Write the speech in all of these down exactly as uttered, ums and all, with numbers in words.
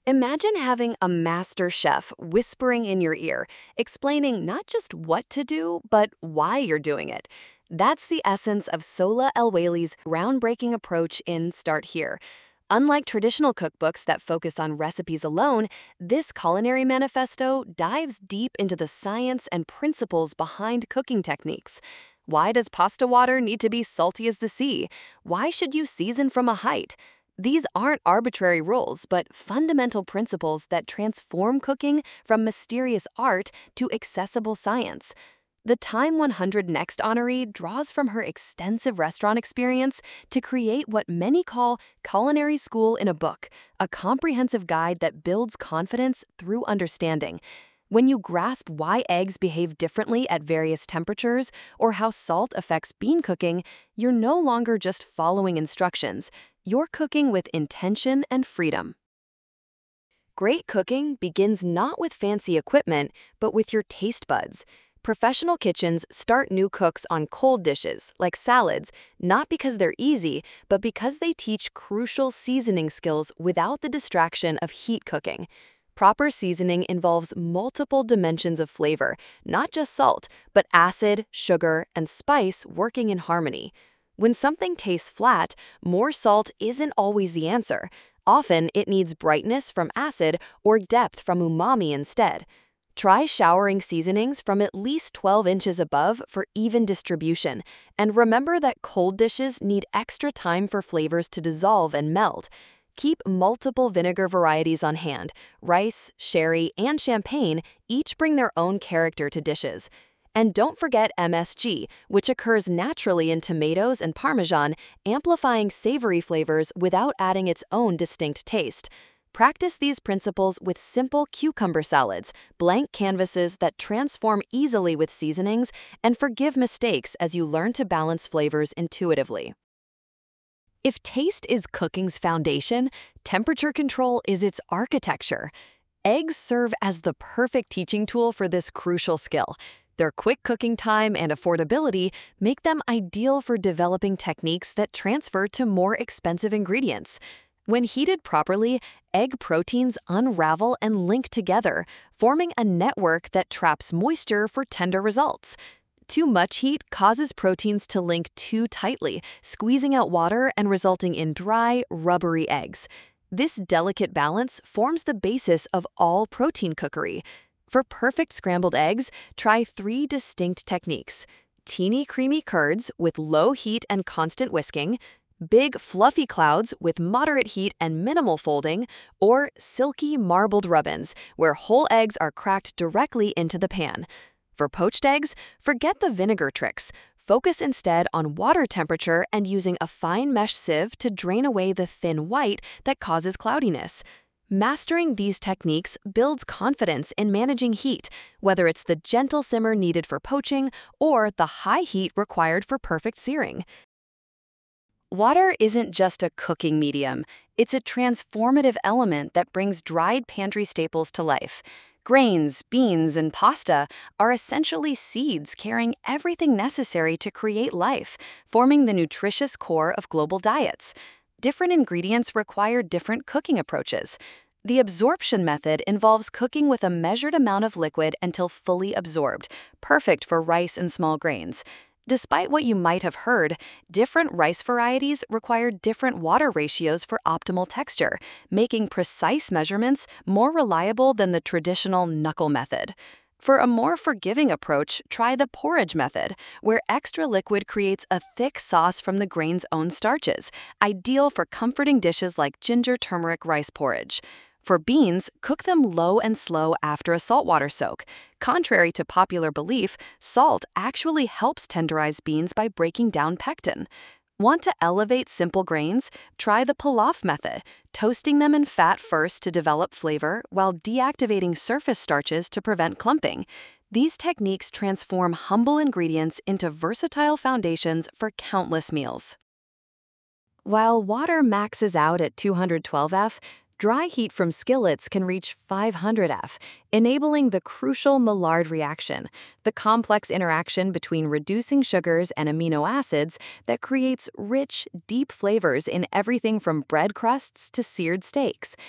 Imagine having a master chef whispering in your ear, explaining not just what to do, but why you're doing it. That's the essence of Sola El Wayli's groundbreaking approach in Start Here. Unlike traditional cookbooks that focus on recipes alone, this culinary manifesto dives deep into the science and principles behind cooking techniques. Why does pasta water need to be salty as the sea? Why should you season from a height? These aren't arbitrary rules, but fundamental principles that transform cooking from mysterious art to accessible science. The Time one hundred Next honoree draws from her extensive restaurant experience to create what many call Culinary School in a Book, a comprehensive guide that builds confidence through understanding. When you grasp why eggs behave differently at various temperatures or how salt affects bean cooking, you're no longer just following instructions. You're cooking with intention and freedom. Great cooking begins not with fancy equipment, but with your taste buds. Professional kitchens start new cooks on cold dishes, like salads, not because they're easy, but because they teach crucial seasoning skills without the distraction of heat cooking. Proper seasoning involves multiple dimensions of flavor, not just salt, but acid, sugar, and spice working in harmony. When something tastes flat, more salt isn't always the answer. Often, it needs brightness from acid or depth from umami instead. Try showering seasonings from at least twelve inches above for even distribution, and remember that cold dishes need extra time for flavors to dissolve and meld. Keep multiple vinegar varieties on hand. Rice, sherry, and champagne each bring their own character to dishes. And don't forget M S G, which occurs naturally in tomatoes and Parmesan, amplifying savory flavors without adding its own distinct taste. Practice these principles with simple cucumber salads, blank canvases that transform easily with seasonings, and forgive mistakes as you learn to balance flavors intuitively. If taste is cooking's foundation, temperature control is its architecture. Eggs serve as the perfect teaching tool for this crucial skill. Their quick cooking time and affordability make them ideal for developing techniques that transfer to more expensive ingredients. When heated properly, egg proteins unravel and link together, forming a network that traps moisture for tender results. Too much heat causes proteins to link too tightly, squeezing out water and resulting in dry, rubbery eggs. This delicate balance forms the basis of all protein cookery. For perfect scrambled eggs, try three distinct techniques: teeny creamy curds with low heat and constant whisking, big fluffy clouds with moderate heat and minimal folding, or silky marbled rubbins, where whole eggs are cracked directly into the pan. For poached eggs, forget the vinegar tricks. Focus instead on water temperature and using a fine mesh sieve to drain away the thin white that causes cloudiness. Mastering these techniques builds confidence in managing heat, whether it's the gentle simmer needed for poaching or the high heat required for perfect searing. Water isn't just a cooking medium, it's a transformative element that brings dried pantry staples to life. Grains, beans, and pasta are essentially seeds carrying everything necessary to create life, forming the nutritious core of global diets. Different ingredients require different cooking approaches. The absorption method involves cooking with a measured amount of liquid until fully absorbed, perfect for rice and small grains. Despite what you might have heard, different rice varieties require different water ratios for optimal texture, making precise measurements more reliable than the traditional knuckle method. For a more forgiving approach, try the porridge method, where extra liquid creates a thick sauce from the grain's own starches, ideal for comforting dishes like ginger turmeric rice porridge. For beans, cook them low and slow after a saltwater soak. Contrary to popular belief, salt actually helps tenderize beans by breaking down pectin. Want to elevate simple grains? Try the pilaf method, toasting them in fat first to develop flavor while deactivating surface starches to prevent clumping. These techniques transform humble ingredients into versatile foundations for countless meals. While water maxes out at two hundred twelve F, dry heat from skillets can reach five hundred F, enabling the crucial Maillard reaction, the complex interaction between reducing sugars and amino acids that creates rich, deep flavors in everything from bread crusts to seared steaks.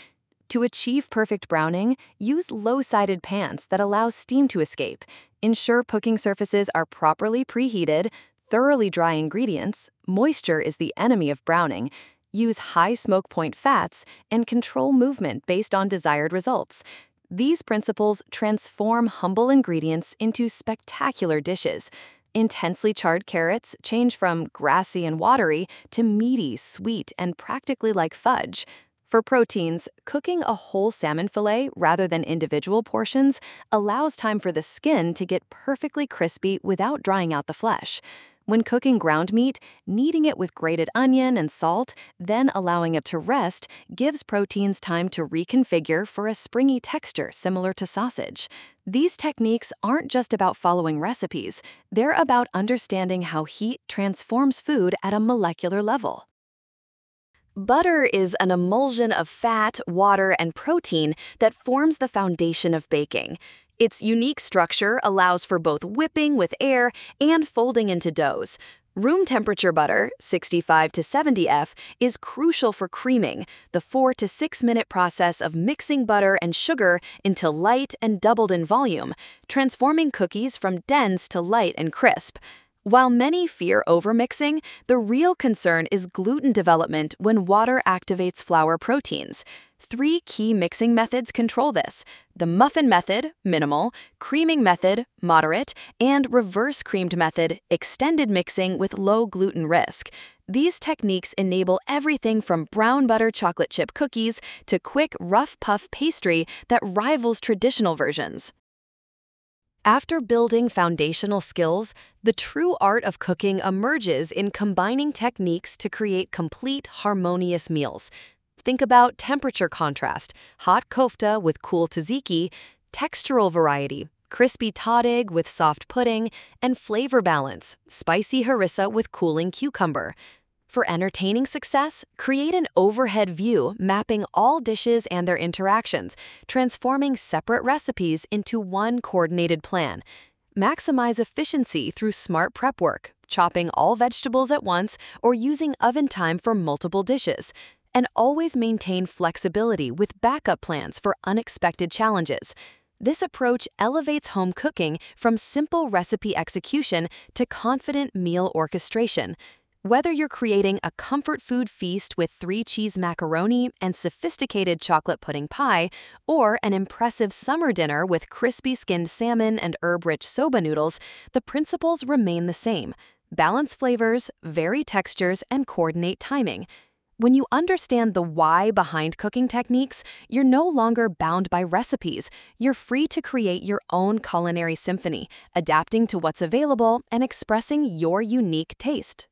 To achieve perfect browning, use low-sided pans that allow steam to escape. Ensure cooking surfaces are properly preheated, thoroughly dry ingredients. Moisture is the enemy of browning. Use high smoke point fats and control movement based on desired results. These principles transform humble ingredients into spectacular dishes. Intensely charred carrots change from grassy and watery to meaty, sweet, and practically like fudge. For proteins, cooking a whole salmon fillet rather than individual portions allows time for the skin to get perfectly crispy without drying out the flesh. When cooking ground meat, kneading it with grated onion and salt, then allowing it to rest, gives proteins time to reconfigure for a springy texture similar to sausage. These techniques aren't just about following recipes, they're about understanding how heat transforms food at a molecular level. Butter is an emulsion of fat, water, and protein that forms the foundation of baking. Its unique structure allows for both whipping with air and folding into doughs. Room temperature butter, sixty-five to seventy F, is crucial for creaming, the four to six minute process of mixing butter and sugar until light and doubled in volume, transforming cookies from dense to light and crisp. While many fear overmixing, the real concern is gluten development when water activates flour proteins. Three key mixing methods control this: the muffin method, minimal; creaming method, moderate; and reverse creamed method, extended mixing with low gluten risk. These techniques enable everything from brown butter chocolate chip cookies to quick rough puff pastry that rivals traditional versions. After building foundational skills, the true art of cooking emerges in combining techniques to create complete, harmonious meals. Think about temperature contrast, hot kofta with cool tzatziki, textural variety, crispy tadig with soft pudding, and flavor balance, spicy harissa with cooling cucumber. For entertaining success, create an overhead view mapping all dishes and their interactions, transforming separate recipes into one coordinated plan. Maximize efficiency through smart prep work, chopping all vegetables at once or using oven time for multiple dishes. And always maintain flexibility with backup plans for unexpected challenges. This approach elevates home cooking from simple recipe execution to confident meal orchestration. Whether you're creating a comfort food feast with three-cheese macaroni and sophisticated chocolate pudding pie, or an impressive summer dinner with crispy-skinned salmon and herb-rich soba noodles, the principles remain the same. Balance flavors, vary textures, and coordinate timing. When you understand the why behind cooking techniques, you're no longer bound by recipes. You're free to create your own culinary symphony, adapting to what's available and expressing your unique taste.